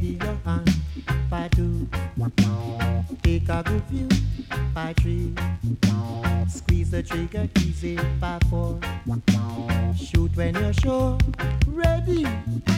ready your hand by two. Take a good view by three. Squeeze the trigger easy by four. Shoot when you're sure. Ready.